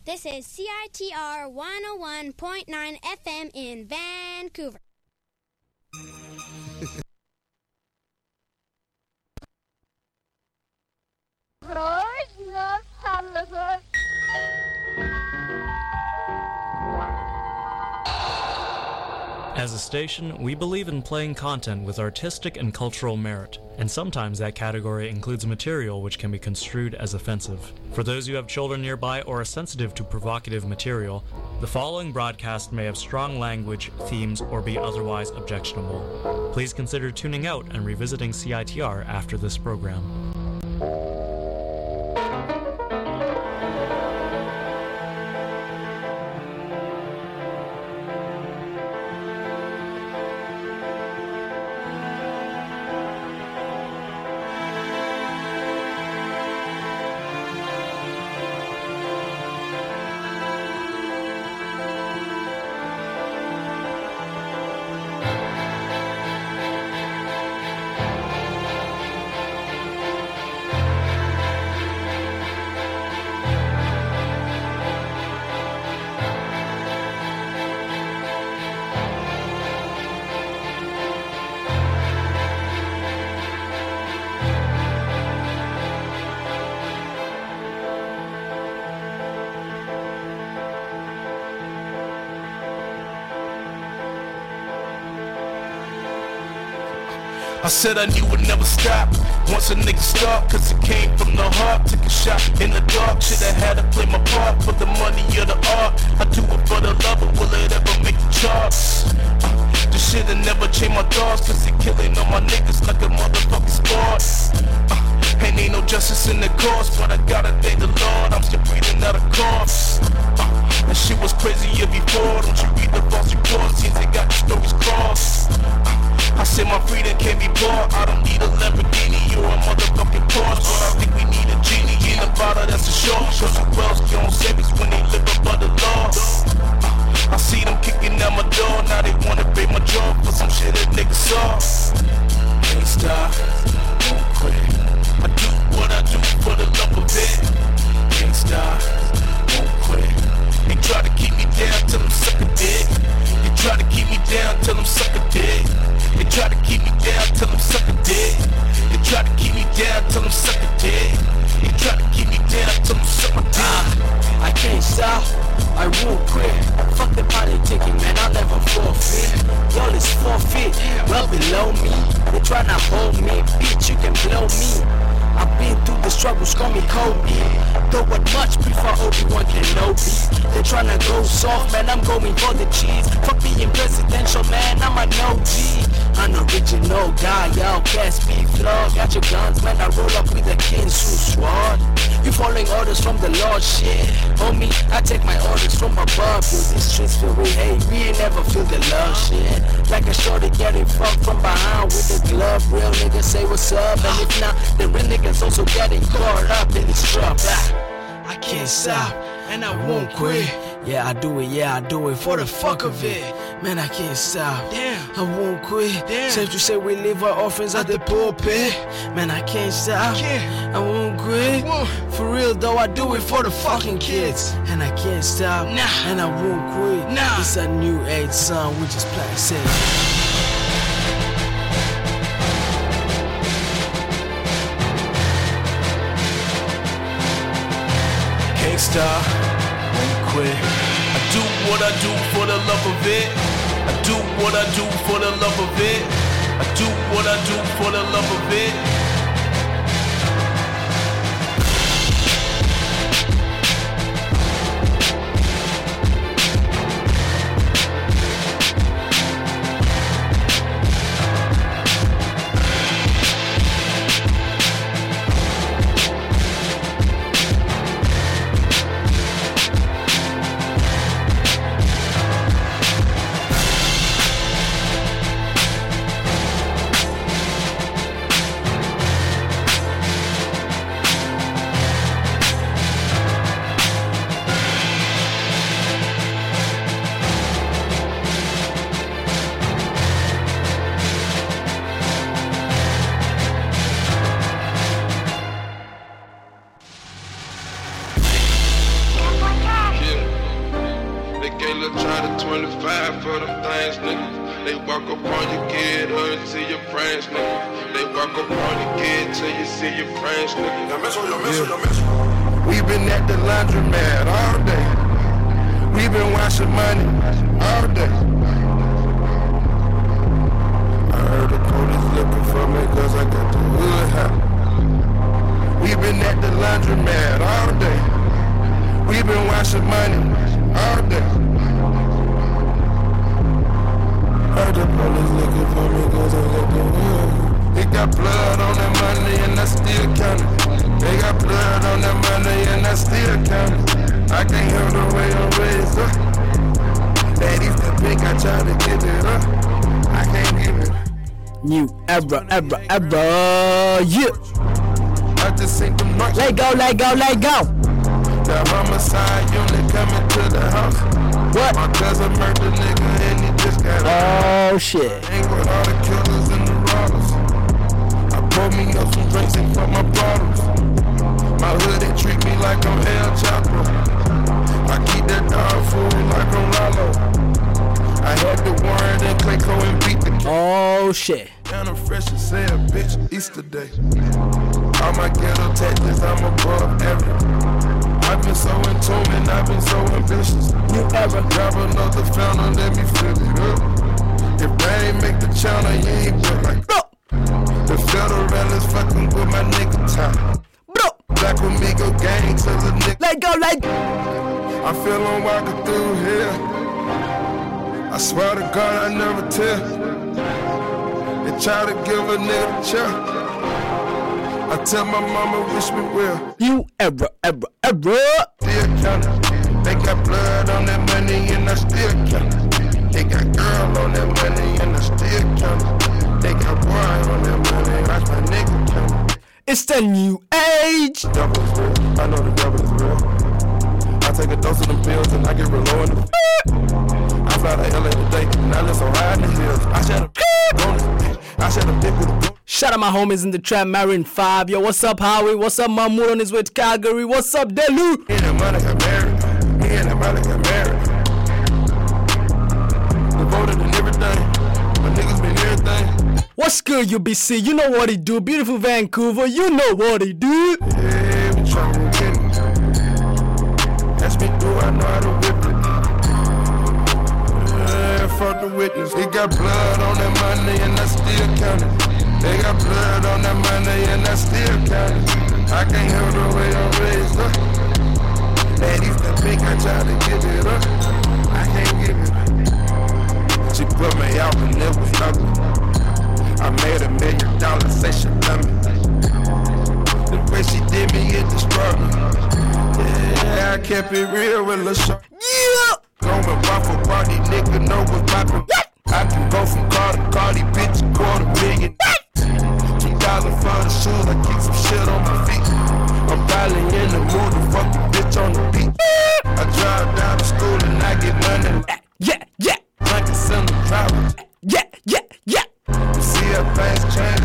This is CITR 101.9 FM in Vancouver. As a station, we believe in playing content with artistic and cultural merit, and sometimes that category includes material which can be construed as offensive. For those who have children nearby or are sensitive to provocative material, the following broadcast may have strong language, themes, or be otherwise objectionable. Please consider tuning out and revisiting CITR after this program. I said I knew it never stop. Once a nigga start, cause it came from the heart. Took a shot in the dark, shoulda had to play my part. For the money or the art, I do it for the love, but will it ever make the charts? This shit'll never change my thoughts, cause it killing all my niggas like a motherfucking sport. And ain't no justice in the cause, but I gotta thank the Lord, I'm still breathing out a corpse. That shit was crazier before, don't you read the false reports, seems they got the stories crossed. I said my freedom can't be bought. I don't need a Lamborghini or a motherfucking Porsche, but I think we need a genie in a bottle that's a short. Cause who else gon' save us when they live above the law? I see them kicking at my door, now they wanna break my jaw for some shit that niggas saw. Can't stop, won't quit. I do what I do for the love of it. Can't stop, won't quit. They try to keep me down till I'm suck a dick. They try to keep me down till I'm suck a dick. They try to keep me down till I'm suck a dick. They try to keep me down till I'm suck a dick. They try to keep me down till I'm suck a dick. I can't stop, I won't quit. Fuck the politicking, man, I'll never forfeit. Y'all is forfeit, well below me. They tryna hold me, bitch, you can blow me. I've been through the struggles, call me Kobe. Though what much prefer Obi-Wan Kenobi. They tryna go soft, man, I'm going for the cheese. Fuck being presidential, man, I'm an OG. An original guy, y'all can't speak flawed. Got your guns, man, I roll up with a Kinsu sword. You following orders from the Lord, shit. Homie, I take my orders from above. Yo, these streets feel with hate, we ain't never feel the love, shit. Like a shorty getting fucked from behind with a glove. Real niggas say what's up, and if not, the real niggas also getting caught up in this trouble. I can't stop, and I won't quit. Yeah, I do it for the fuck of it. Man, I can't stop. Damn, I won't quit. Damn. Safe to say we leave our orphans at the pulpit. Man, I can't stop. I won't quit. For real though, I do it for the fucking kids. And I can't stop. Nah. And I won't quit. Nah. It's a new age song, we just play safe. Can't stop, won't quit. I do what I do for the love of it. I do what I do for the love of it. I do what I do for the love of it. They gave Lil Charlie 25 for them things, nigga. They walk up on you, get her to your friends, nigga. They walk up on you, get till you see your friends, nigga. We been at the laundromat all day. We been washing money all day. I heard the police looking for me cause I got the hood hat. We been at the laundromat all day. We been washing money all day. Heard the police looking for me cause I got the hood. They got blood on that money and I still count it. They got blood on that money and I still count it. I can't help the way I'm raised up. Daddy's the pink, I try to give it up. I can't give it. New era, yeah. I just seen them march. Let go. The homicide unit coming to the house. What? My cousin murdered nigga and he just got out. Oh shit. Ain't with all the killers and the robbers. I pour me up some drinks and put my bottles. My hood, they treat me like I'm El Chapo. I keep that dog food like I'm Rollo. I had the warrant and Clayco and beat the cat. Oh shit. And I'm fresh as hell, bitch, Easter Day. All my ghetto tactics, I'm above average. I've been so in tune and I've been so ambitious. You ever grab another fountain, let me fill it up. If they ain't make the channel, you ain't built like bro. The federal is fucking with my nigga time. Bro. Black Amigo gang to the nigga. Let go. I feel I'm walking through here. I swear to God I never tell. They try to give a nigga the chair. I tell my mama wish me well. You ever. Still counting. They got blood on that money and I still counting. They got girl on that money and I still counting. They got boy on that money, watch my nigga counting. It's the new age. The devil is real. I know the devil is real. I take a dose of them pills and I get real low in the I fly to LA today and I live so high in the hills. I shed a dick with a boot. Shout out my homies in the trap, Marin 5. Yo, what's up, Howie? What's up, Mahmoud on his way to Calgary? What's up, Delu? Me and that money got married. Devoted and everything. My niggas been everything. What's good, UBC? You know what he do. Beautiful Vancouver, you know what he do. Yeah, we trying to get it. Ask me, do I know how to whip it? Yeah, fuck the witness. They got blood on that money and I still count it. They got blood on that money and I still count it. I can't help the way I'm raised up. Daddy's the pink, I try to give it up. I can't give it up. She put me out and it was nothing. I made $1 million, say she love me. The way she did me, it destroyed me. Yeah, I kept it real with Lil' Shorty. Yeah. Going waffle party, nigga know what's poppin'. I can go from car to car, these bitches $250,000. $2,000 for the shoes, I keep some shit on my feet. I'm probably in the mood to fuck the bitch on the beat. I drive down to school and I get money. Yeah. Like a send them drivers. Yeah. You see how things change.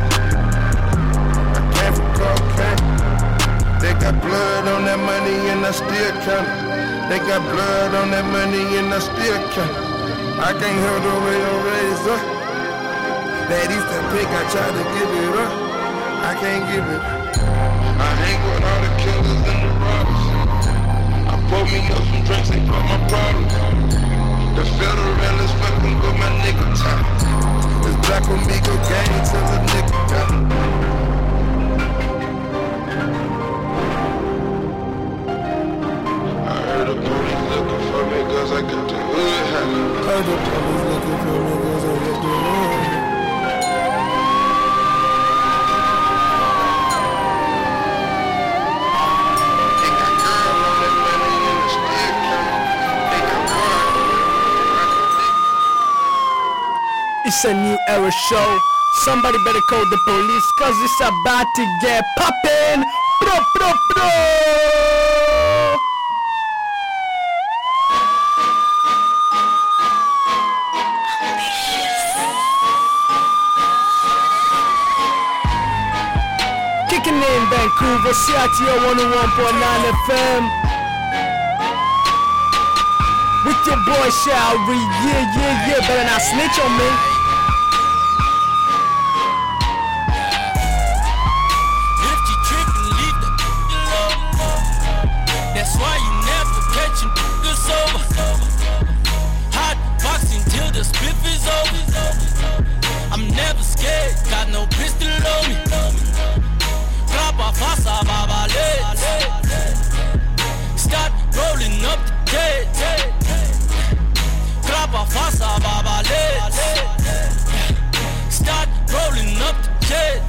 I came from cocaine. They got blood on that money and I still count it. They got blood on that money and I still count it. I can't help the way I'm raised up. Daddy's that pink, I try to give it up. I can't give it. I hang with all the killers and the robbers. I pour me up some drinks and put my problems. The federal is fucking with my nigga time. It's Black Amigo gang till the nigga got it. I heard the police looking for me cause I got the hood hat. Heard the police looking for me cause I got the hood hat. They got girl on that money and the still count. They got boy on that. It's a new era show. Somebody better call the police cause it's about to get poppin'. Bro. Kicking in Vancouver, CITR 101.9 FM. with your boy Shari. Yeah. Better not snitch on me. If you trippin', leave the alone. That's why you never catch him sober. Hot boxing till the spiff is over. I'm never scared, got no pistol on me. Clap off fasa babale. Start rolling up the jet. Clap off fasa babale. Start rolling up the jet.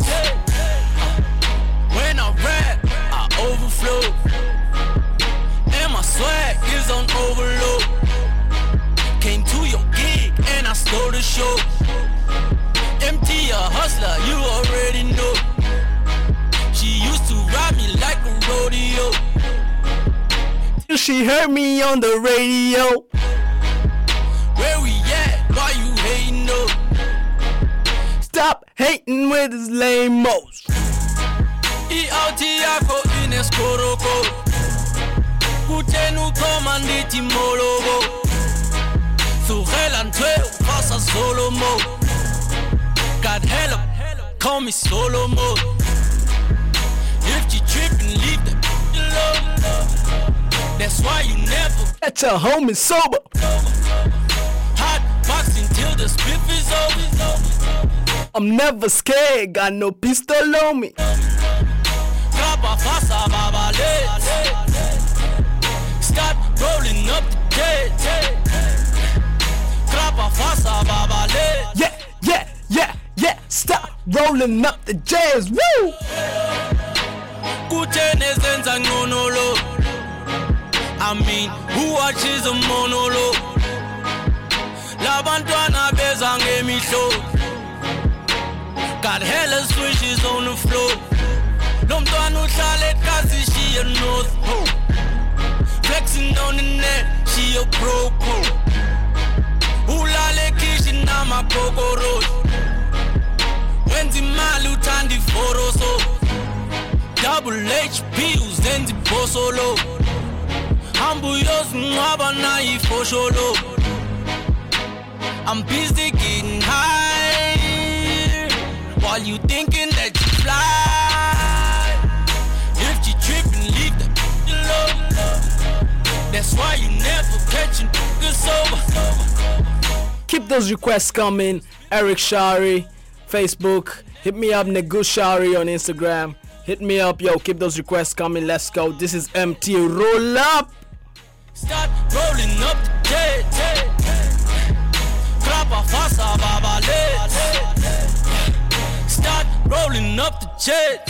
When I rap, I overflow. And my swag is on overload. Came to your gig and I stole the show. MT a hustler, you already know. She used to ride me like a rodeo. Till she heard me on the radio. Where we at? Why you hating though? Stop hating with his lame-os. Iautiako ineskoroko. Kutenu komanditi mologo. Sugelan twelve, pasa solo mo. Got hella, call me solo mo. If you trippin', leave the alone. That's why you never That's a homie sober. hot boxing till the spiff is over. I'm never scared, got no pistol on me. Graba fasa babale. Start rolling up the jet. Graba fasa babale. Yeah. Stop rolling up the jazz. Woo! Kutene zenza ngonolo. I mean, who watches a monolo? Labantwana bezange mihlo. Got hella switches on the floor. Lomntwana uhlale kazi she a north pole. Flexing on the net, she a pro pole. Ulale kishin na makokoro. Wenzi mali uthandi foroso. Double HP uzenzi bosolo. Hambu yozungaba na ifosholo. I'm busy getting high while you thinking that you fly. If you trippin', leave the alone. That's why you never catchin' good sober. Keep those requests coming. Eric Shari, Facebook. Hit me up, Nagu Shari on Instagram. Hit me up, yo. Keep those requests coming. Let's go. This is MT. Roll up. Start rolling up the jet. Graba fasa babale. Start rolling up the jet.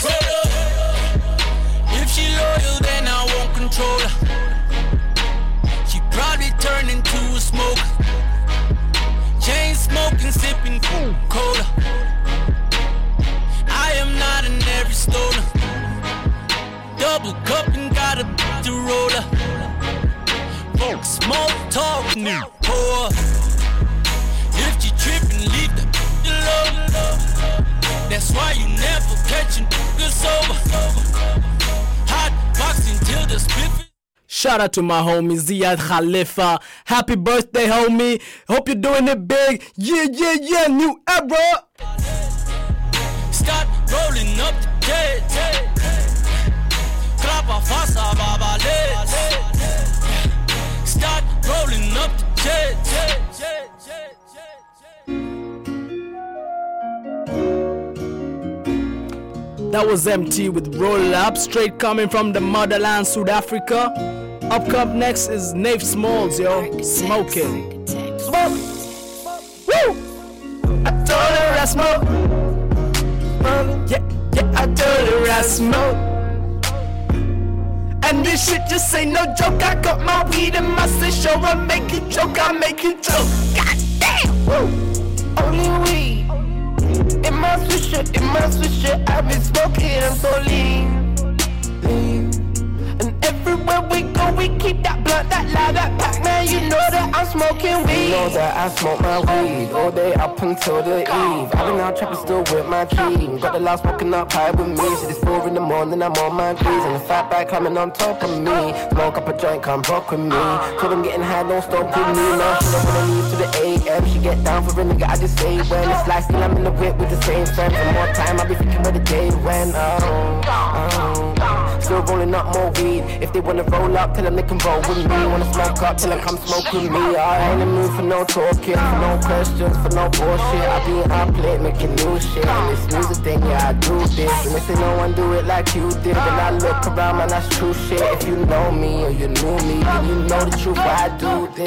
If she loyal, then I won't control her. She probably turn into a smoker. Chain smoking, sipping cola. I am not an every stoner. Double cup and got a to roller. Smoke talk, new pour. If you trippin', leave the alone. That's why you never catchin' good sober. Hot boxing till the spiff. Shout out to my homie Ziad Khalifa. Happy birthday, homie. Hope you're doing it big. Yeah. New era. Start rolling up the jet. Graba fasa babale. Start rolling up the jet. That was MT with Roll Up, straight coming from the motherland, South Africa. Up next is Nave Smalls, yo. Smoking. Smoke! Woo! I told her I smoke. Yeah, I told her I smoke. And this shit just ain't no joke. I got my weed in my show. I make you choke, I make you choke. God damn! Woo! Only weed in my swisher, I've been smoking, I'm so lean. And everywhere we go, we keep that blunt, that loud, that pack, man, you know that I'm smoking weed. You know that I smoke my weed all day up until the eve. I've been out trapping still with my team. Got the last smoking up high with me. So it's 4 in the morning, I'm on my knees. And the fat bag climbing on top of me. Smoke smoke up a joint, come rock with me. Told them getting high, don't stop with me. Now she don't wanna leave to the AM. She get down for a nigga, I just say when. It's like still I'm in the whip with the same friends. For more time, I'll be thinking where the day went. Still rolling up more weed. If they wanna roll up, tell them they can roll with me. Wanna smoke up, tell them come smoke with me. I ain't in the mood for no talking, for no questions, for no bullshit. I be in our plate making new shit. And this music thing, yeah, I do this. And they say no one do it like you did. When I look around, man, that's true shit. If you know me or you knew me, then you know the truth why I do this.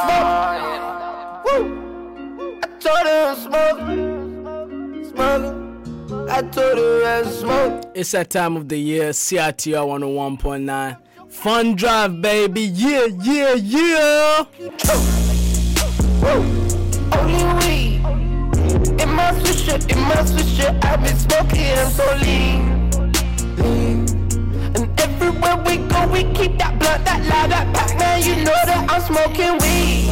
Woo! I told her smoke. I told her I smoke. It's that time of the year, CITR 101.9. Fun drive, baby. Yeah, yeah, yeah. Only weed in my swisher, I've been smoking, I'm so lean. And everywhere we go, we keep that blunt, that loud, that pack, man, you know that I'm smoking weed.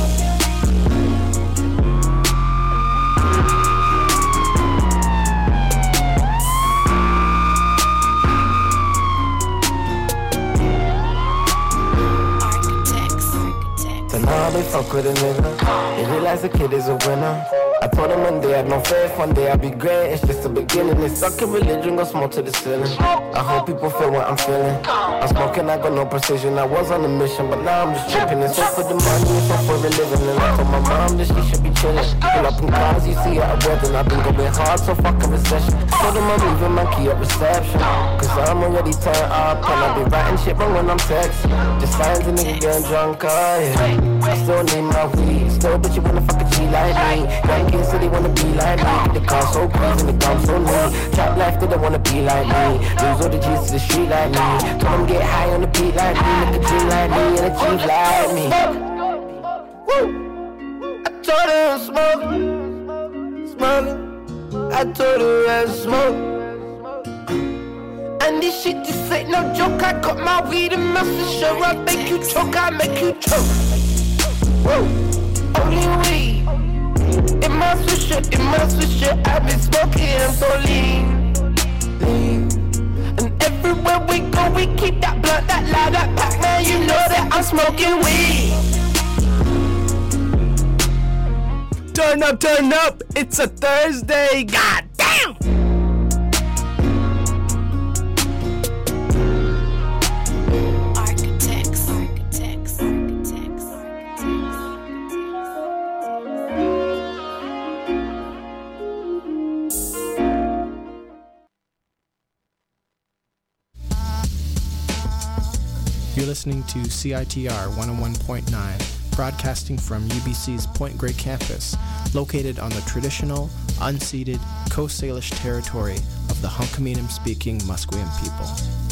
So now they fuck with a nigga. They realize the kid is a winner. I told them one day I'd no faith, one day I'd be great. It's just the beginning. They suck in religion, go smoke to the ceiling. I hope people feel what I'm feeling. I'm smoking, I got no precision. I was on a mission, but now I'm just tripping. It's all for the money, it's all for the living. And I told my mom that she should be chilling. Pull up in cars, you see at a wedding. I've been going hard, so fuck a recession. Told them I'm leaving my key at reception. Cause I'm already turned up, and I'll be writing shit wrong when I'm texting. Just signs a nigga getting drunk, yeah. I still need my weed. Still, but you wanna fuck a G like me. Yankees say they wanna be like me. The car so crazy and the gun so neat. Trap life, they don't wanna be like me. Lose all the G's to the street like me. Told them get high on the beat like me. Make a dream like me and achieve like me. Woo! I told her smoke. I told her I smoke. And this shit just ain't no joke. I got my weed and my swisher. I make you choke, I make you choke. Woo! Only weed in my swisher, I've been smoking, I'm so lean. And everywhere we go, we keep that blunt, that loud, that pack, man, you know that I'm smoking weed. Turn up, it's a Thursday, god damn! You're listening to CITR 101.9, broadcasting from UBC's Point Grey campus, located on the traditional, unceded Coast Salish territory of the Hunkaminam-speaking Musqueam people.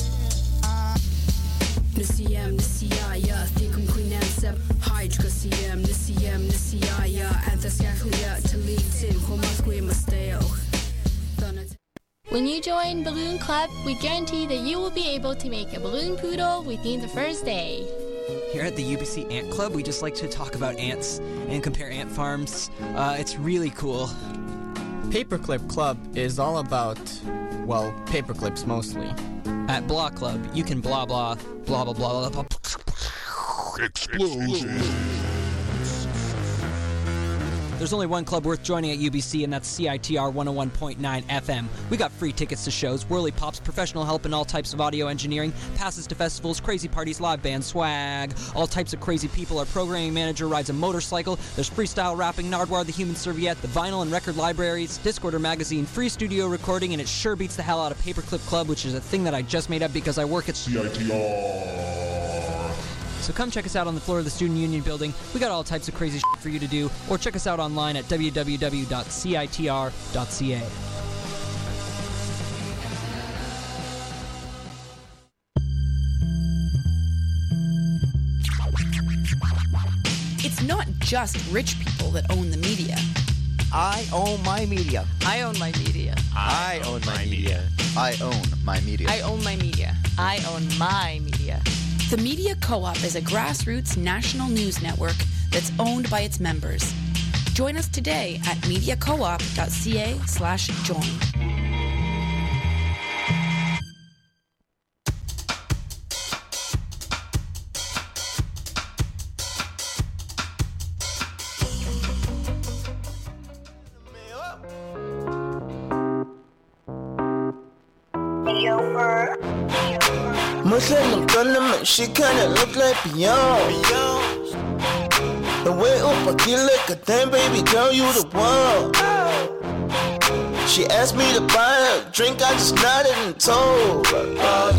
When you join Balloon Club, we guarantee that you will be able to make a balloon poodle within the first day. Here at the UBC Ant Club, we just like to talk about ants and compare ant farms. It's really cool. Paperclip Club is all about, well, paperclips mostly. At Blah Club, you can blah blah, blah blah blah blah. Explosion. There's only one club worth joining at UBC, and that's CITR 101.9 FM. We got free tickets to shows, whirly pops, professional help in all types of audio engineering, passes to festivals, crazy parties, live band, swag, all types of crazy people. Our programming manager rides a motorcycle. There's freestyle rapping, Nardwar the Human Serviette, the vinyl and record libraries, Discorder magazine, free studio recording, and it sure beats the hell out of Paperclip Club, which is a thing that I just made up because I work at CITR. So come check us out on the floor of the Student Union building. We got all types of crazy shit for you to do, or check us out online at www.citr.ca. It's not just rich people that own the media. I own my media. I own my media. I own my media. I own my media. I own my media. I own my media. The Media Co-op is a grassroots national news network that's owned by its members. Join us today at mediacoop.ca/join. Muslim tournament, she kinda look like Beyonce. The way up, I like a damn baby girl, you the one. She asked me to buy her a drink, I just nodded and told her.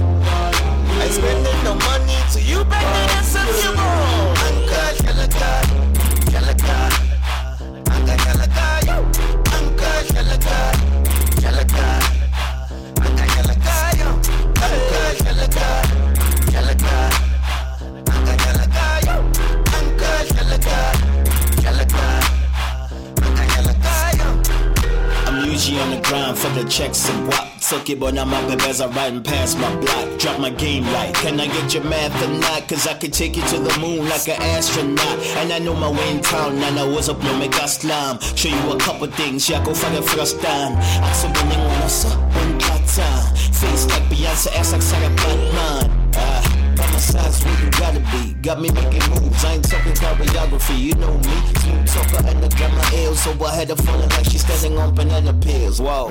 I ain't spending no money till you back me that since you're born. Uncle Shalaka, Shalaka, Uncle Shalaka, yo. Uncle Shalaka, Shalaka, Uncle Shalaka, yo. Uncle Shalaka, Shalaka, Uncle Shalaka, yo. Uncle Shalaka, Shalaka, Uncle Shalaka, yo. I'm usually on the grind for the checks and wop. Took it, but now my babies are riding past my block. Drop my game right. Can I get your math or not? Cause I could take you to the moon like an astronaut. And I know my way in town, and I was up no mega slam. Show you a couple things, yeah, go for the first time. I'm so winning on us, one time. Face like Beyonce, ass like Sarah Batman. By my size where you gotta be. Got me making moves, I ain't talking choreography. You know me, smooth talker and I got my heels. So I had her falling like she's standing on banana peels. Whoa.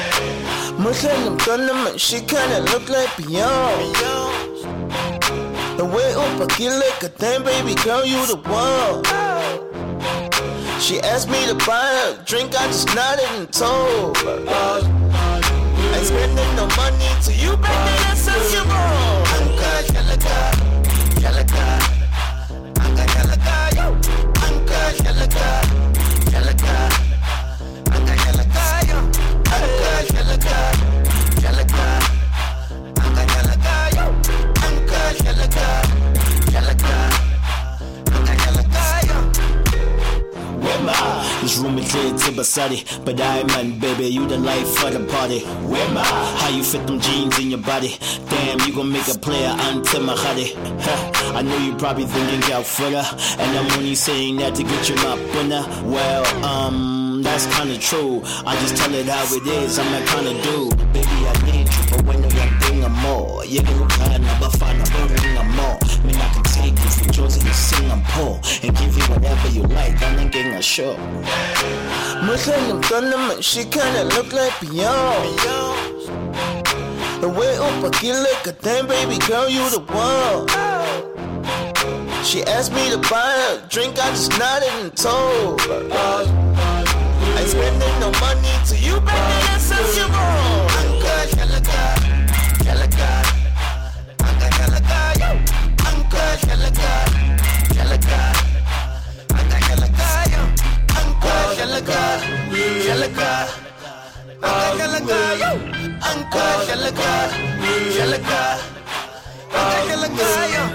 Muslim tournament, she kinda look like Beyonce. The way up, I like a damn baby girl, you the one. She asked me to buy her a drink, I just nodded and told her. I ain't spending no money till you back me that since you're born. Uncle Shalaka, Shalaka, Uncle Shalaka, yo. Uncle Shalaka, Shalaka, Uncle Shalaka, yo. Uncle Shalaka, Shalaka, Uncle Shalaka, yo. Uncle Shalaka, Shalaka, Uncle Shalaka, yo. Where my this room is lit to Basadi, but I man, baby, you the life of the party. Where my how you fit them jeans in your body? Damn, you gon' make a player until my hottie. I know you probably thinking out further, and I'm only saying that to get you my winner. Well, that's kinda true. I just tell it how it is. I'm that kinda dude. Baby, I need you, but when you're doing a more, you can kind of find a burning a more. I mean, I can take you from Josie to Singapore and give you whatever you like. I'm thinking a show. Muslim tournament, she kinda look like Beyonce. The way up, I like a damn baby girl, you the one. She asked me to buy her a drink, I just nodded and told her. I ain't spending no money till you back me that since you're born. Uncle Shalaka, Shalaka, Uncle Shalaka, yo. Uncle Shalaka, Shalaka, Uncle Shalaka, yo. Uncle Shalaka, Shalaka, Uncle Shalaka, yo. Uncle Shalaka, Shalaka, Uncle Shalaka, yo.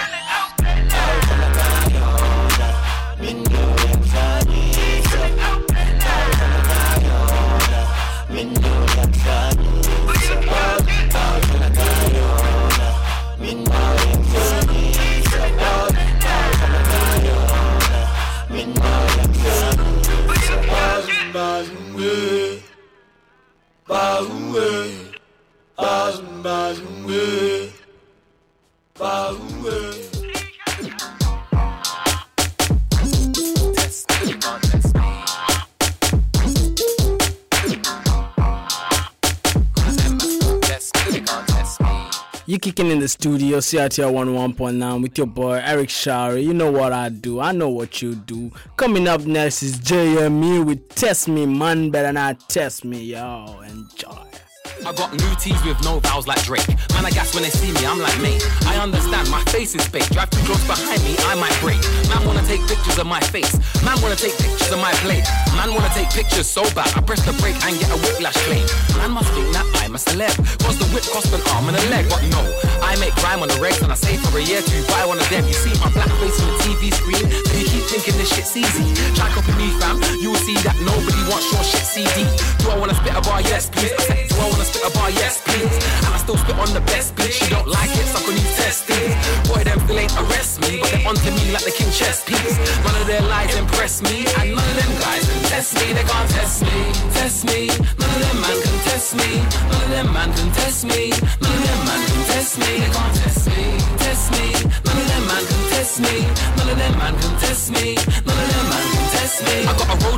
You kicking in the studio, CITR 101.9 with your boy Eric Shari. You know what I do, I know what you do. Coming up next is JME with Test Me, man better not test me, yo. Enjoy. I got new tees with no vowels like Drake. Man, I guess when they see me, I'm like, mate, I understand, my face is fake. Drive too close behind me, I might break. Man wanna take pictures of my face. Man wanna take pictures of my plate. Man wanna take pictures so bad, I press the brake and get a whiplash claim. Man must think that I'm a celeb, cause the whip cost an arm and a leg. But no, I make grime on the regs and I say for a year to buy one of them. You see my black face on the TV screen, then you keep thinking this shit's easy. Try copy me, fam, you will see that nobody wants your shit CD. Do I wanna spit a bar? Yes, please. I said, do I wanna spit a bar? Yes, please. And I still spit on the best beat. She don't like it, suck on these testes. Boy, them still ain't arrest me, but they're onto me like the king chess piece. None of their lies impress me, and none of them guys can test me. They can't test me, test me. None of them man can test me. None of them man can test me. None of them man can test me. They can't test me, test me. None of them man can test me. None of them man can test me. None of them man can test me. I got a road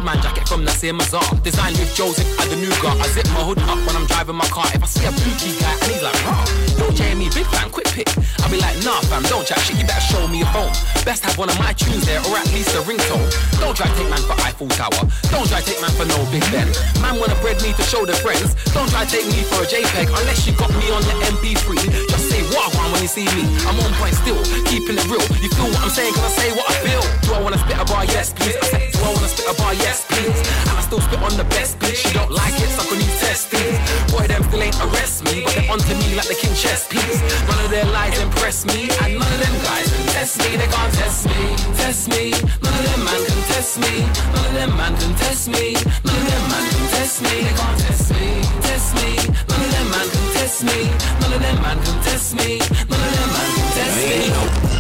Rodman jacket from the same bazaar. Designed with Joseph at the Nougat. I zip my hood up when I'm driving my car. If I see a bookie guy and he's like, raw, don't Jamie, big fan, quick pick. I'll be like, nah fam, don't chat shit, you better show me your phone. Best have one of my tunes there, or at least a ringtone. Don't try take man for Eiffel Tower. Don't try take man for no Big Ben. Man wanna bread me to show the friends. Don't try take me for a JPEG unless you got me on the MP3. Just say what I want when you see me. I'm on point still, keeping it real. You feel what I'm saying, cause I say what I feel. Do I wanna spit a bar? Yes please. I said, do I wanna spit a bar? Yes please. And I still spit on the best bitch. She don't like it, suck on these testings. Boy, them still ain't arrest me, but they're onto me like the king chess piece. None of their lies impress me, and none of them guys can test me. They can't test me, test me. None of them man can test me. None of them man can test me. None of them man can test me. They can't test me, test me. None of them man can test me. None of them man can test me. None of them man can test me.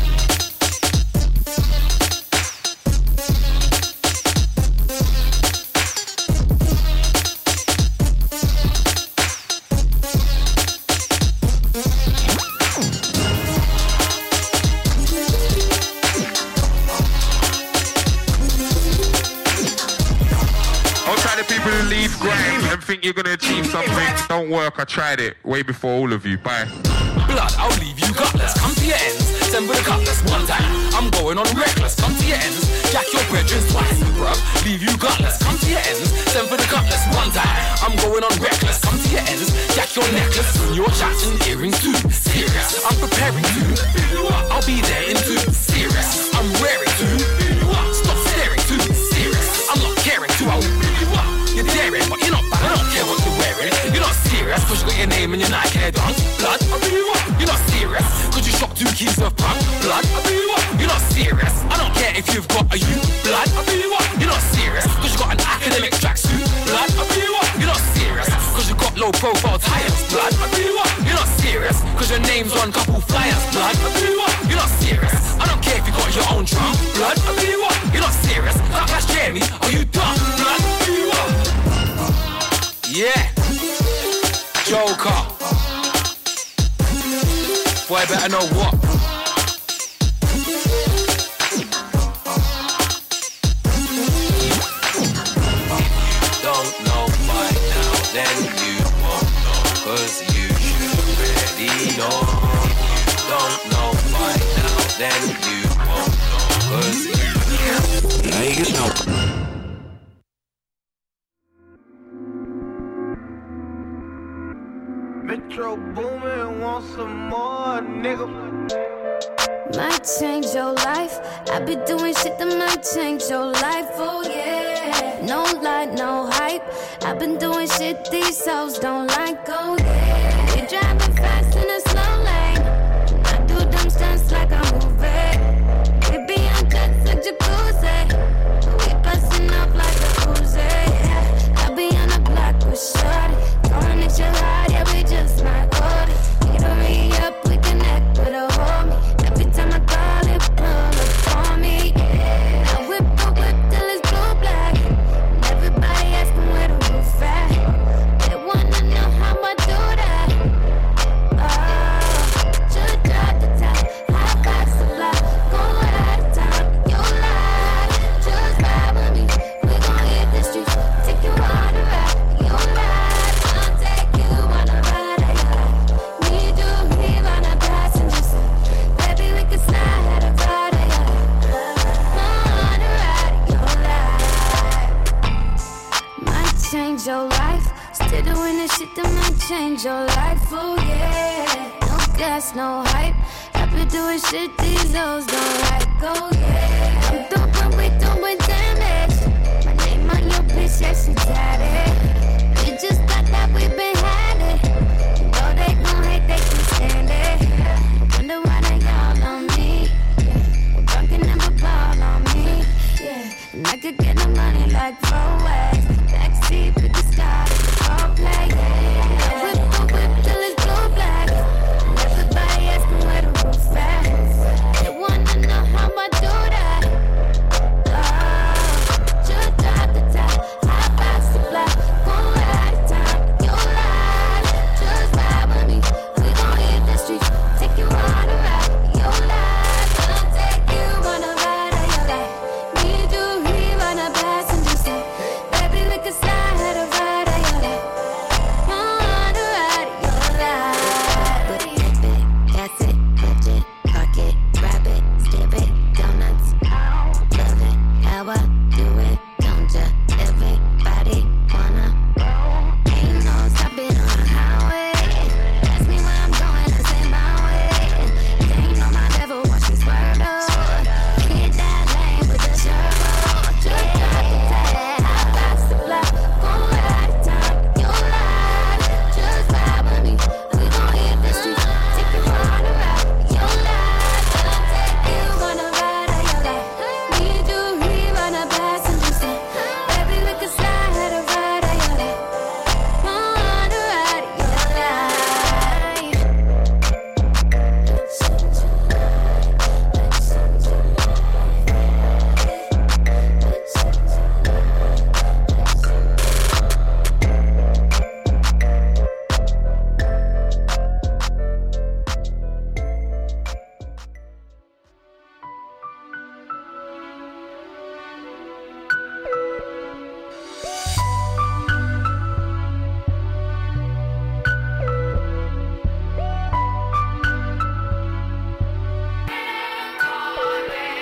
Think you're gonna achieve something, don't work. I tried it way before all of you. Bye. Blood, I'll leave you gutless. Come to your ends, send with a cutlass one time. I'm going on reckless. Come to your ends, jack your brethren twice, bruv. Leave you gutless. Come to your ends, send for the cutlass one time. I'm going on reckless. Come to your ends, jack your necklace. Your chaps and earrings too. Serious, I'm preparing to. I'll be there in two. Serious, I'm raring to. Stop staring too. Serious, I'm not caring to. You're daring, but you're not bad. I don't care what you're wearing. You're not serious, cause you got your name and your Nike head on. Blood, I'll be you up. You're not serious, cause you shot 2 keys of punk. Blood, I'll be you up. You're not serious. I don't care if you've got a you. Blood, I'll be you up. You're not serious, cause you got an academic tracksuit. Blood, I'll be you up. You're not serious, cause you got low profile tires. Blood, I'll be you up. You're not serious, cause your name's on couple flyers. Blood, I'll be you up. You're not serious. I don't care if you got your own drum. Blood, I'll be you up. You're not serious. That's Jamie. Are you dumb? Blood, I'll be you up. Yeah, Joker. Boy, better know what. Don't know by now, then you won't know, cause you should already know. Don't know by now, then you won't know, cause you now you know. Metro Boomin want some more, nigga. Might change your life. I be doing shit that might change your life, oh yeah. No lie, no hype. I been doing shit these hoes don't like, oh yeah. You driving fast in a slow lane. I do them stunts like I'm moving. We be on jets like jacuzzi. We bustin' up like a Uzi, yeah. I be on the block with shorty. Going at your heart, yeah, we just might order. Need to re-up, we connect with a homie. Every time I call it, pull up on me, yeah. I whip a whip till it's blue black. And everybody asking where the roof at. They wanna know how I do that. Oh, just drop the top, high five supply. Go out of town, you lie. Just ride with me, we gon' hit the streets. Take you on the ride, you lie. Change your life, still doing the shit that might change your life, oh yeah. No gas, no hype, I been doing shit these hoes don't like, oh yeah. I'm dope, we doing damage. My name on your bitch, yeah, she tatted. We just thought that we been had it. You know they gon' hate, they can stand it. I wonder why they all on me, yeah. Drunk and never ball on me, yeah. And I could get the money like 4 ways. Backseat with the sky, all play. I whip a whip till it's blue black. And everybody asking where the roof at. They wanna know how I do that. Oh, just drop the top, high five supply.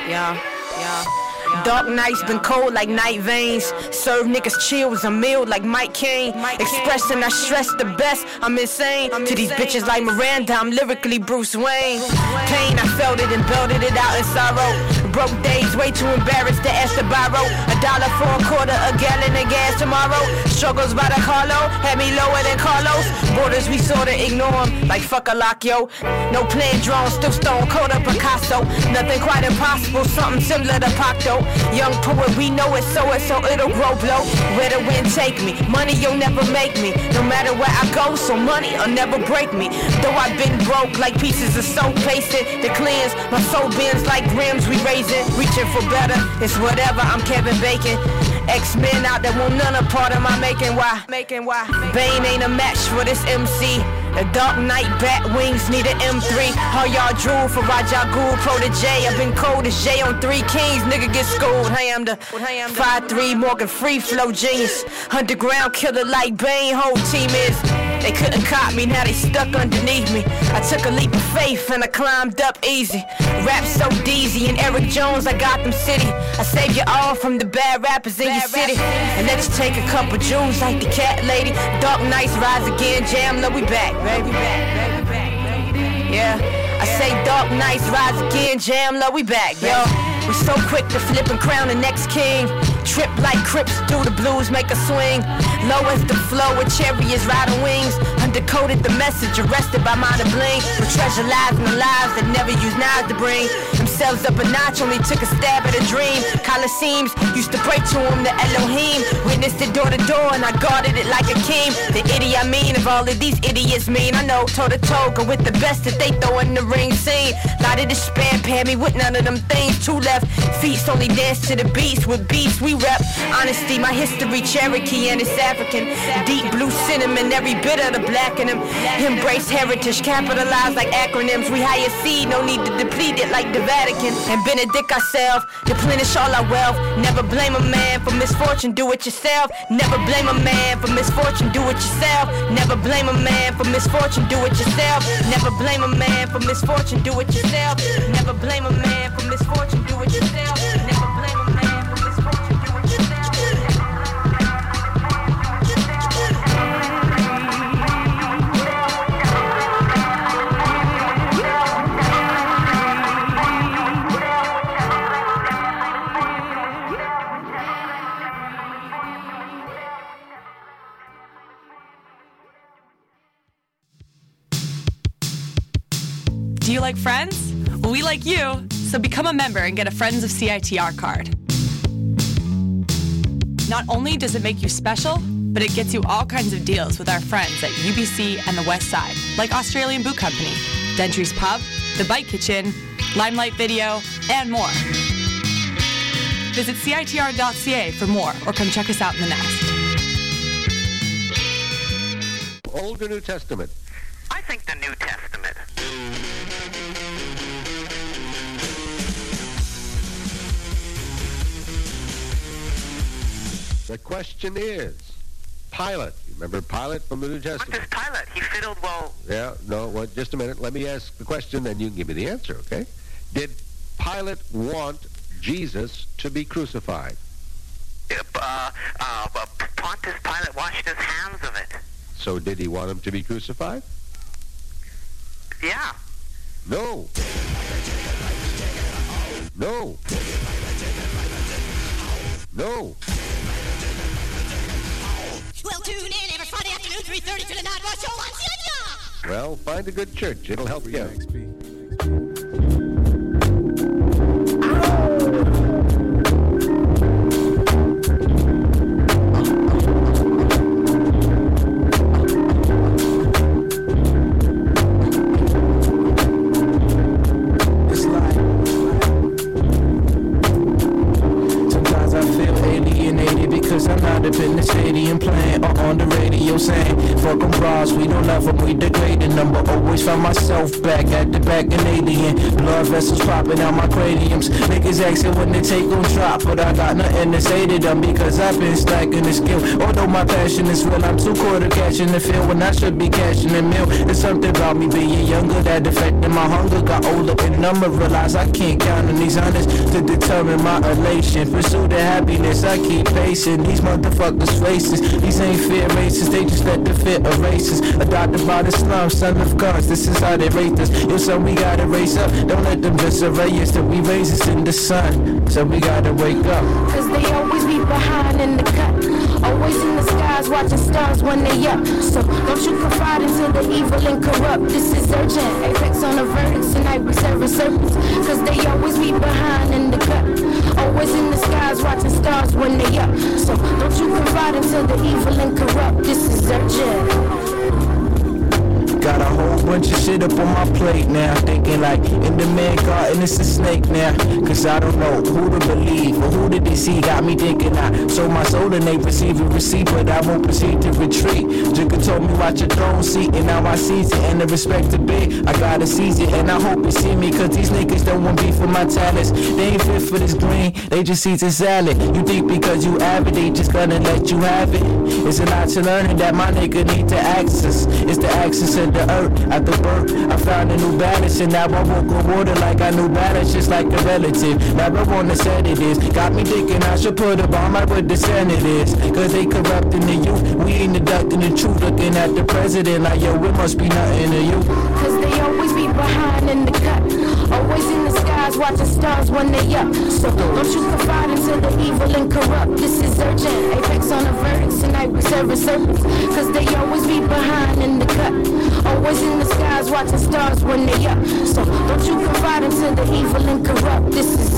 Dark nights been cold like night veins. Serve niggas chills, I'm milled like Mike Kane. Expressing I stress the best, I'm insane. To these bitches like Miranda, I'm lyrically Bruce Wayne. Pain, I felt it and belted it out in sorrow. Broke days, way too embarrassed to ask to borrow. $1 for a quarter, a gallon of gas tomorrow. Struggles by the carload, had me lower than Carlos. Borders we sorta ignore them, like fuck a lock, yo. No plan drawn, still stone cold up Picasso. Nothing quite impossible, something similar to Pacto. Young poet, we know it, so it'll grow blow. Where the wind take me, money you'll never make me. No matter where I go, so money will never break me. Though I've been broke like pieces of soap pasted to cleanse. My soul bends like rims we raising. Reaching for better, it's whatever, I'm Kevin Bacon. X-Men out that want none a part of my making. Why? Bane ain't a match for this MC. The Dark Knight bat wings need an M3. How y'all drool for Raja Ghul protege. I've been cold as J on 3 Kings. Nigga get schooled. I am the 5'3" Morgan free flow genius. Underground killer like Bane. Whole team is. They couldn't caught me, now they stuck underneath me. I took a leap of faith and I climbed up easy. Rap so deezy and Eric Jones, I got them city. I saved you all from the bad rappers in your city. And let's take a couple Jews like the cat lady. Dark nights rise again, jam, look, we back, baby. Yeah, I say dark nights rise again, jam, look, we back, yo. We so quick to flip and crown the next king. Trip like Crips, do the blues, make a swing. Low as the flow with chariots riding wings. Undecoded the message, arrested by minor bling. We treasure lives and the lives that never use knives to bring themselves up a notch, only took a stab at a dream. Coliseums, used to pray to him, the Elohim. Witnessed it door to door and I guarded it like a king. The idiot I mean of all of these idiots mean. I know, toe to toe, go with the best that they throw in the ring scene. Lot of despair, pair me with none of them things. 2 left, feet only dance to the beats. With beats we rep honesty, my history Cherokee and it's African. Deep blue cinnamon, every bit of the black in them. Embrace heritage, capitalize like acronyms. We hire seed, no need to deplete it like the Vatican. And benedict ourselves, replenish all our wealth. Never blame a man for misfortune, do it yourself. Never blame a man for misfortune, do it yourself. Never blame a man for misfortune, do it yourself. Never blame a man for misfortune, do it yourself. Never blame a man for misfortune, do it yourself. Never blame a man for misfortune, do it yourself. Do you like Friends? Well, we like you, so become a member and get a Friends of CITR card. Not only does it make you special, but it gets you all kinds of deals with our friends at UBC and the West Side, like Australian Boot Company, Dentry's Pub, The Bite Kitchen, Limelight Video, and more. Visit CITR.ca for more, or come check us out in the Nest. Old or New Testament? I think the New Testament. The question is, Pilate. You remember Pilate from the New Testament? What does Pilate? He fiddled well. Yeah, no, well, just a minute. Let me ask the question, then you can give me the answer, okay? Did Pilate want Jesus to be crucified? Pontius Pilate washed his hands of it. So did he want him to be crucified? Yeah. No. No. No. Well, tune in every Friday afternoon, 3:30 to the Night Rush Show on CITR. Well, find a good church. It'll help you out. Sometimes I feel alienated because I'm not up in the stadium playing or on the radio. radio saying, fuck them bras, we don't love them, we degrading them. But always find myself back at the back Canadian. Blood vessels popping out my craniums. Niggas asking when the take gon' drop, but I got nothing to say to them because I've been stacking the skill. Although my passion is real, I'm too quarter cash in the field when I should be cashing the meal. There's something about me being younger that affected my hunger. Got older and number, realize I can't count on these honors to determine my elation. Pursue the happiness, I keep pacing. These motherfuckers' faces, these ain't fair races, they just let the fit erasers. Adopted by the slum, son of guns, this is how they rate us. Yo, son, we gotta raise up, don't let them just array us till we raise us in the sun. So we gotta wake up. Cause they always be behind in the cut, always in the skies watching stars when they up. So don't you confide into the evil and corrupt. This is urgent, apex on the verdicts, tonight we serving serpents. Cause they always be behind in the cut, always in the skies watching stars when they up. So don't you confide into the evil and corrupt. This is urgent. Got a whole bunch of shit up on my plate now. Thinking like, in the man garden it's a snake now. Cause I don't know who to believe or who to deceive. Got me thinking I sold my soul and they receive a receipt, but I won't proceed to retreat. Jigga told me watch your throne seat, and now I seize it. And the respect to be, I gotta seize it. And I hope you see me, cause these niggas don't want beef for my talents. They ain't fit for this green, they just eat a salad. You think because you avid, they just gonna let you have it. It's a lot to learning that my nigga need to access. It's the access of the earth. At the birth, I found a new balance, and now I walk on water like I knew balance, just like a relative. Marijuana said it is, got me thinking I should put a bomb right where the Senate is. Cause they corrupting the youth, we ain't deducting the truth. Looking at the president like, yo, it must be nothing to you. Cause they always be behind in the cut, always in the skies watching stars when they up. So don't you confide into the evil and corrupt. This is urgent, apex on the verdicts, tonight we serving serpents. Cause they always be behind in the cut, always in the skies watching stars when they up. So don't you confide into the evil and corrupt. This is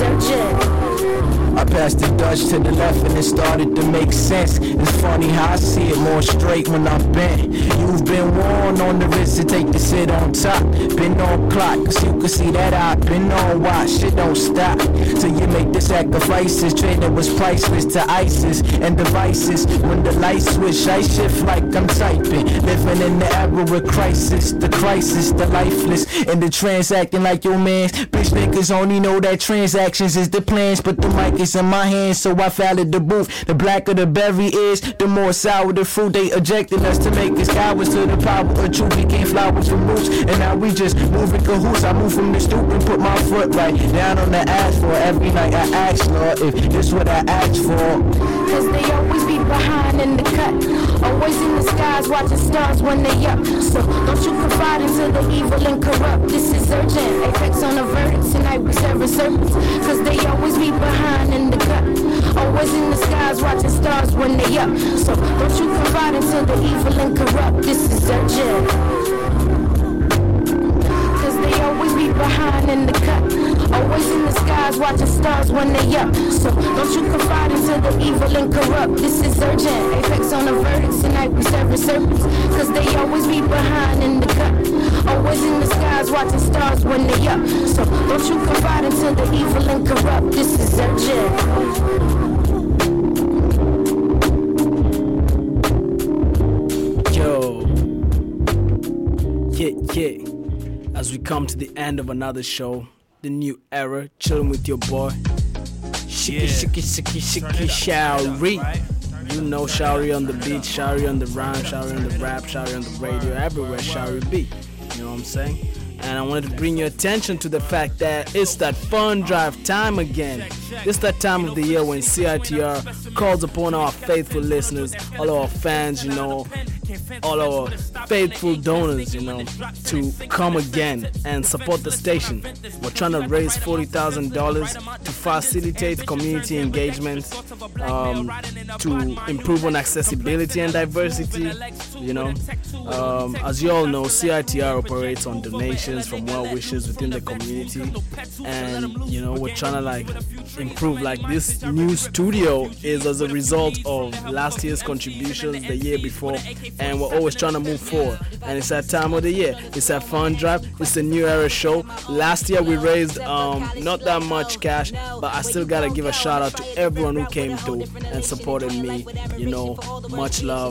urgent. I passed the Dutch to the left and it started to make sense. It's funny how I see it more straight when I'm bent. You've been warned on the wrist to take the sit on top. Been on clock, cause you can see that I've been on watch. Shit don't stop till you make the sacrifices. Trading was priceless to ISIS and devices. When the lights switch, I shift like I'm typing. Living in the era of crisis, the lifeless, and the transacting like your mans. Bitch niggas only know that transactions is the plans, but the mic is in my hands, so I followed the booth. The blacker the berry is, the more sour the fruit. They ejecting us to make us cowards to the power of truth. We can't flowers from roots, and now we just moving cahoots. I move from the stoop and put my foot right down on the asphalt. Every night I ask, Lord, if this what I asked for. Cause they always be behind in the cut, always in the skies watching stars when they up. So don't you confide into the evil and corrupt. This is urgent, apex on the verdicts, tonight we serving serpents. Cause they always be behind in the cut, always in the skies watching stars when they up. So don't you confide into the evil and corrupt. This is urgent. Cause they always be behind in the cut, always in the skies watching stars when they up. So don't you confide into the evil and corrupt. This is urgent, apex on the verdicts, tonight we serving serpents. Cause they always be behind in the cut, always in the skies watching stars when they up. So don't you confide into the evil and corrupt. This is urgent. Yeah. As we come to the end of another show, the new era, chilling with your boy, Shiki Shari. You know Shari on the beat, Shari on the rhyme, Shari on the rap, Shari on the radio, everywhere Shari be. You know what I'm saying? And I wanted to bring your attention to the fact that it's that fun drive time again. It's that time of the year when CITR calls upon our faithful listeners, all our fans, you know, all our faithful donors, you know, to come again and support the station. We're trying to raise $40,000 to facilitate community engagement, to improve on accessibility and diversity, you know. As you all know, CITR operates on donations from well-wishers within the community, and, you know, we're trying to, like, improve. Like, this new studio is as a result of last year's contributions the year before, and we're always trying to move forward. And it's that time of the year. It's that fun drive. It's a new era show. Last year we raised not that much cash, but I still gotta give a shout out to everyone who came through and supported me. You know, much love.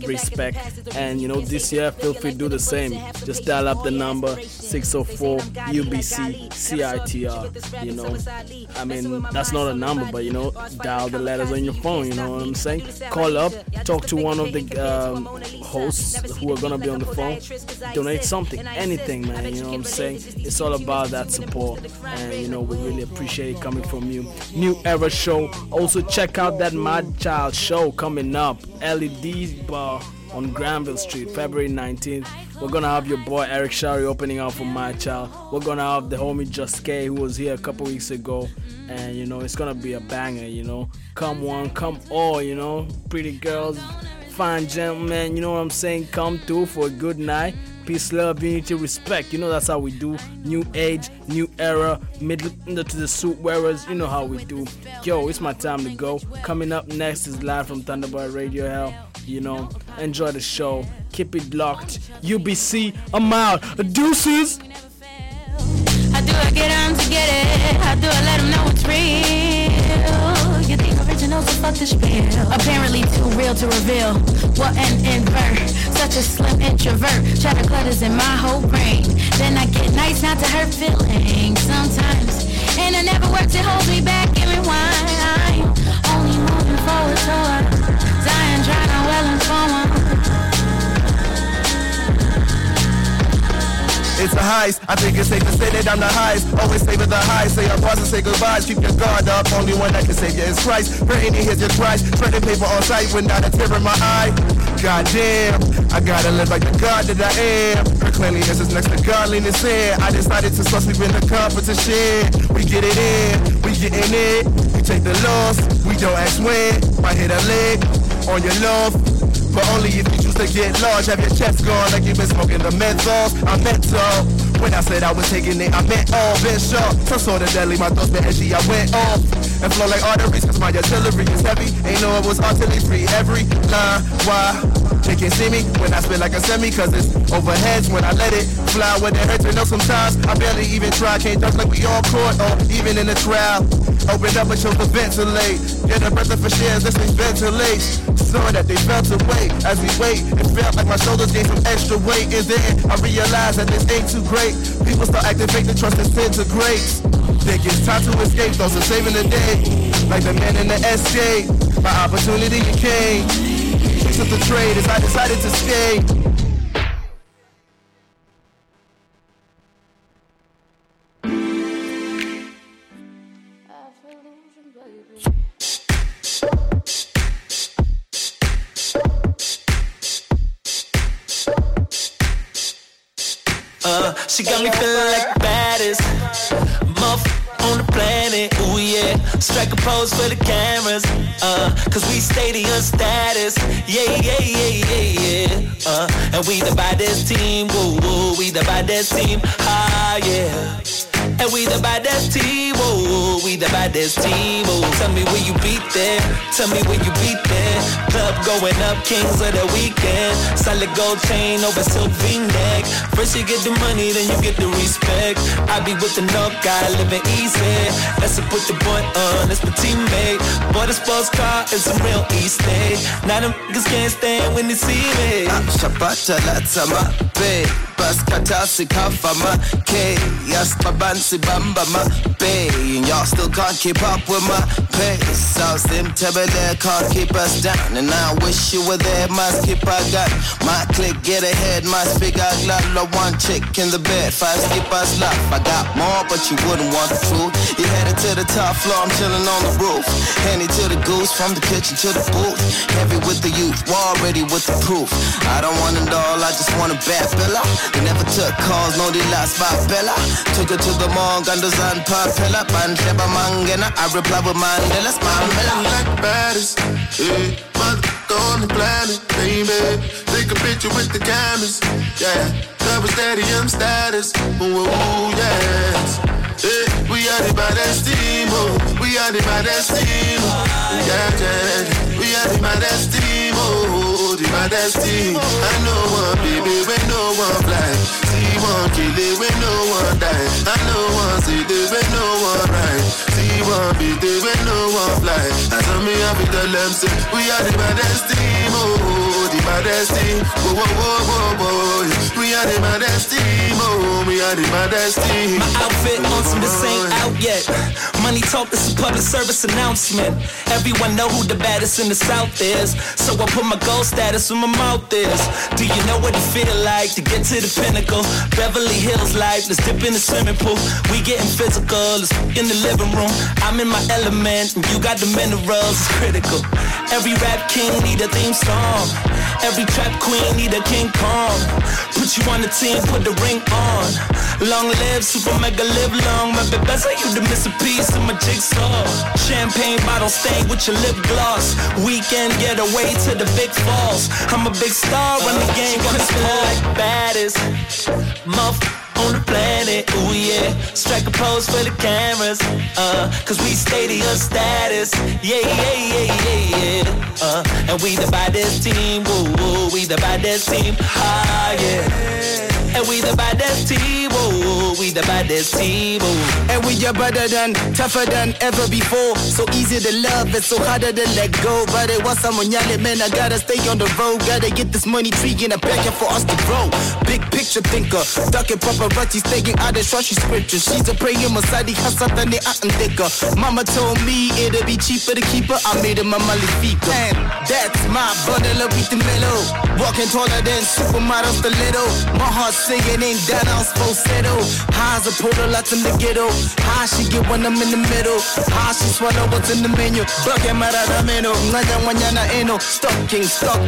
respect. And you know, this year, feel free to do the same. Just dial up the number 604 UBC CITR. You know, I mean, that's not a number, but you know, dial the letters on your phone. You know what I'm saying? Call up, talk to one of the hosts who are gonna be on the phone. Donate something, anything, man. You know what I'm saying? It's all about that support, and you know, we really appreciate it coming from you. New Era Show. Also check out that Mad Child show coming up, LED Bar on Granville Street, February 19th. We're gonna have your boy Eric Shari opening up for Mad Child. We're gonna have the homie Just K, who was here a couple weeks ago, and you know, it's gonna be a banger. You know, come one, come all. You know, pretty girls, fine gentlemen. You know what I'm saying? Come through for a good night. Peace, love, unity, respect. You know that's how we do. New age, new era, middle to the suit wearers. You know how we do. Yo, it's my time to go. Coming up next is live from Thunderbird Radio Hell. You know, enjoy the show. Keep it locked. UBC, I'm out. Deuces. How do I get on to get it? How do I let them know it's real? You think original, so fuck the spiel. Apparently too real to reveal. What an invert, such a slim introvert. Chatter clutters in my whole brain. Then I get nice not to hurt feelings sometimes. And it never works, it holds me back. Give me wine. I'm only moving forward toward dying, trying to well inform. It's a heist. I think it's safe to say that I'm the highest. Always savor the highs. Say our bars and say goodbyes. Keep your guard up. Only one that can save you is Christ. Praying he hears your cries. Shredding paper on sight without a tear in my eye. Goddamn, I gotta live like the God that I am. Her cleanliness is next to godliness here. I decided to swap sleep in the competition. We get it in, we getting it. We take the loss, we don't ask when. Might hit a lick on your love, but only if you choose to get large. Have your chest gone like you've been smoking the menthols. I meant so. When I said I was taking it, I meant all. Been sharp, some sort of deadly. My thoughts been edgy, I went off and flow like arteries, cause my artillery is heavy. Ain't know it was artillery free. Every line, why? They can't see me when I spit like a semi, cause it's overheads when I let it fly. When it hurts, you know sometimes I barely even try. Can't duck like we all caught, or even in the trial. Open up and chose to ventilate. Get a breath of fresh air, this thing ventilates. Saw that they felt away as we wait. It felt like my shoulders gained some extra weight. And then I realized that this ain't too great. People start acting fake, the trust disintegrates. Think it's time to escape, those are saving the day. Like the man in the escape, my opportunity came. Tricks of the trade as I decided to stay. She got me feeling like the baddest motherfucker on the planet. Ooh yeah, strike a pose for the cameras. Cause we stadium status. Yeah, yeah, yeah, yeah, yeah. And we the baddest team. Woo, woo, we the baddest team. Ah yeah. And we the baddest team. Woo, we the baddest team. Woo. Tell me where you beat there. Tell me where you beat there. Club going up, kings of the weekend. Solid gold chain over silk V-neck. First you get the money, then you get the respect. I be with the no guy, living easy. Let's put the boy on, that's my teammate. Boy, the sports car is a real East State. Now them niggas can't stand when they see me. Shabata latsama be Baskata sikafama K Yas babansi bamba ma be. Y'all still can't keep up with my pace. South Sim Tebele can't keep us down. And I wish you were there, my skip I got. My click get ahead, my speak I glad. One chick in the bed, 5 skippers left. I got more, but you wouldn't want the truth. You headed to the top floor, I'm chilling on the roof. Handy to the goose, from the kitchen to the booth. Heavy with the youth, war ready with the proof. I don't want a doll, I just want a bad fella. They never took calls, no they last by Bella. Took her to the mall, Gandos and Papella. Pancheba Mangena, I reply with Mandela's Mandela. Like the baddest, yeah. Motherfucker on the planet, baby. Take a picture with the cameras, yeah. Double stadium status, ooh, yes. Yeah, we are the baddest team, oh. We are the baddest team, yeah, yeah. We are the baddest team, oh. The baddest team. I know one baby, when no one fly. See one kill it when no one die. I know one see this when no one ride. See one beat it when no one fly. I tell me I be the lamb, say we are the baddest team, oh. The baddest team. Whoa, whoa, whoa, whoa, whoa. We are the baddest team. Oh, we are the baddest team. My outfit on some, this ain't out yet. Money talk, this is public service announcement. Everyone know who the baddest in the South is. So I put my gold status where my mouth is. Do you know what it feel like to get to the pinnacle? Beverly Hills life, let's dip in the swimming pool. We getting physical, let's in the living room. I'm in my element, and you got the minerals, it's critical. Every rap king need a theme song. Every trap queen need a King Kong. Put you on the team, put the ring on. Long live, super mega live long. My baby, that's how you to miss a piece of my jigsaw. Champagne bottle stain with your lip gloss. Weekend getaway to the big falls. I'm a big star, run the game, Chris Paul. Like baddest on the planet, ooh yeah. Strike a pose for the cameras, cause we stadium status, yeah, yeah, yeah, yeah, yeah. And we the baddest team, woo, woo, we the baddest team, ah, yeah. And we the baddest team, woo, we the baddest team, woo. And we are better than, tougher than ever before. So easy to love, it's so harder to let go. But it was someone yelling, man, I gotta stay on the road. Gotta get this money tree in a packet for us to grow. Big picture thinker, ducking paparazzi, staying out of trashy scripture. She's a praying Masadi, Hasatane, Atandika. Mama told me it'd be cheaper to keep her. I made her my Malifika. And that's my bundle of the mellow. Walking taller than supermodels, the little. My heart singing ain't down, I was falsetto. Highs a portal, lots in the ghetto. High she get when I'm in the middle. High she swallow what's in the menu. Bucket maradameno, nanya wanyana eno. Stucking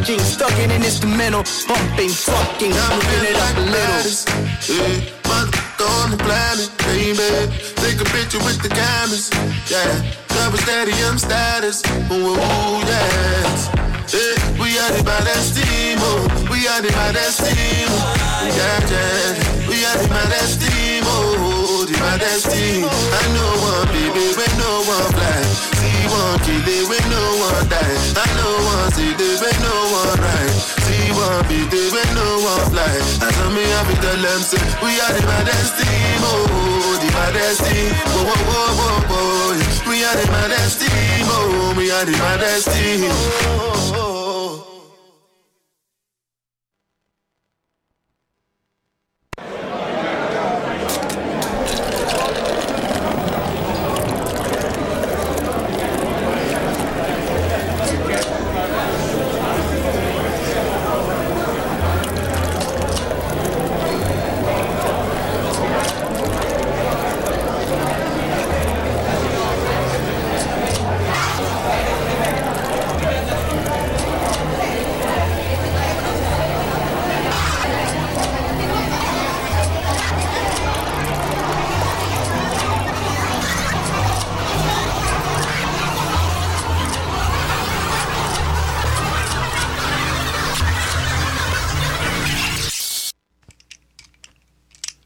in instrumental. Bumping, fucking, I'm feeling it up a little. Yeah, mother on the planet, baby. Take a picture with the cameras. Yeah, double stadium status. Ooh, yes. Yeah, we are the baddest team. Oh, we are the baddest team. Yeah, yeah. We are the baddest team. Oh, the baddest team. I know one baby, when no one fly. See one kill it when no one die. I know one see it when no one ride. See one beat it when no one fly. I tell me I be the say we are the baddest team. Oh, the baddest team. Whoa, whoa, whoa, whoa, whoa. We are the baddest team. Oh, we are the baddest team.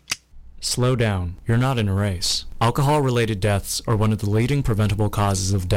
Slow down. You're not in a race. Alcohol-related deaths are one of the leading preventable causes of death